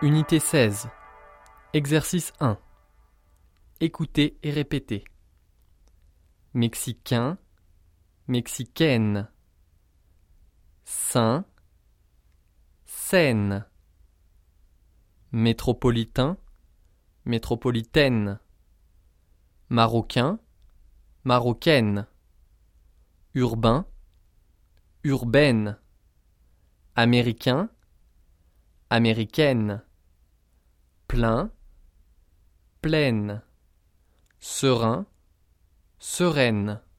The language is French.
Unité 16. Exercice 1. Écoutez et répétez. Mexicain, mexicaine. Saint, Seine. Métropolitain, métropolitaine. Marocain, marocaine. Urbain, urbaine. Américain, américaine. Plein, pleine. Serein, sereine.